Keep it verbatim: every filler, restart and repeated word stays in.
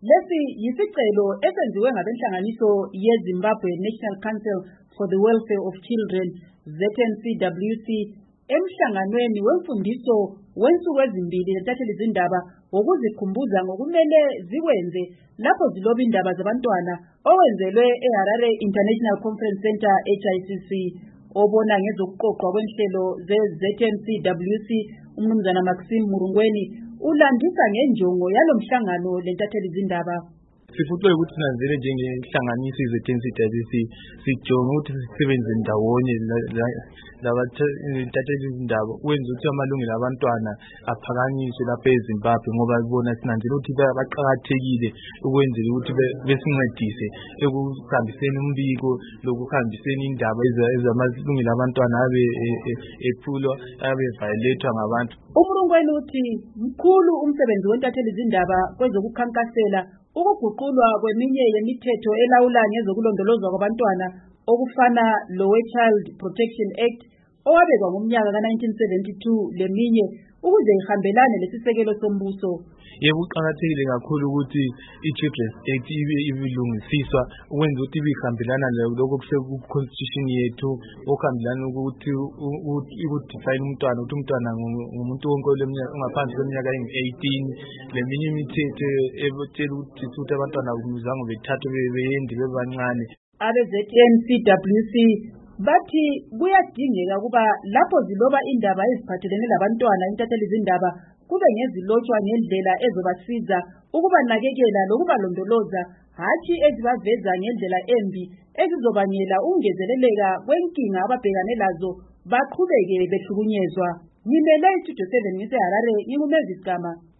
Lesi yisicelo esenziwe ngabenhlanganiso yeZimbabwe National Council for the Welfare of Children, Z N C W C, emhlanganweni wemfundiso wensuku ezimbili lentatheli zindaba wokuzikhumbuza ngokumele zikwenze lapho ziloba indaba zabantwana owenzelwe eHarare International Conference Center H I C C. Obona ngezokuqoqwa kwenhlelo ze-Z N C W C, umnumzana Maxime Murungweni, ulandisa ngenjongo yalomhlangano lentatheli zindaba. Sifutwe ukuthi nanzele njengenhlanganiso ze-Z N C W C sijonga ukuthi sisebenze ndawonye labantatheli zindaba wenza ukuthi amalungelo abantwana aphakanyiswe lapha eZimbabwe, ngoba bona sinanzela ukuthi baqakathekile ukwenzela ukuthi besincedise ekuhambiseni umbiko lokuhambiseni indaba ezamalungelo abantwana abe ephulwa abe violated ngabantu. Umurungweni uthi mkhulu umsebenzi wentatheli zindaba kwezokukhankasela ukuguqulwa kweminye yemithetho elawula ngezokulondolozwa kwabantwana okufana lowe Child Protection Act owabekwa ngomnyaka ka nineteen seventy-two leminye ukuze ihambelane lesisekelo sombuso. Yebo, kuqakathekile kakhulu ukuthi i-Children's Act ibe ibilungisiswa ukwenza ukuthi ibihambelana lokho kuse-constitution yethu, okuhambelana ukuthi ukudefine umntwana ukuthi umntwana ngumuntu wonke ongaphansi kweminyaka engu-eighteen. Leminye imithetho ebotshela ukuthi futhi abantwana kumuzange bethathwe beyende bebancane. Abe-Z N C W C bathi kuyadingeka kuba lapho ziloba indaba eziphathelene labantwana intatheli zindaba kube ngezilotshwa ngendlela ezobasiza ukubanakekela lokubalondoloza, hatshi ezibaveza ngendlela embi ezizobangela ungezeleleka kwenkinga ababhekane lazo baqhubeke behlukunyezwa. Ngimele iStudio seven ngiseHarare, ngingumezigama.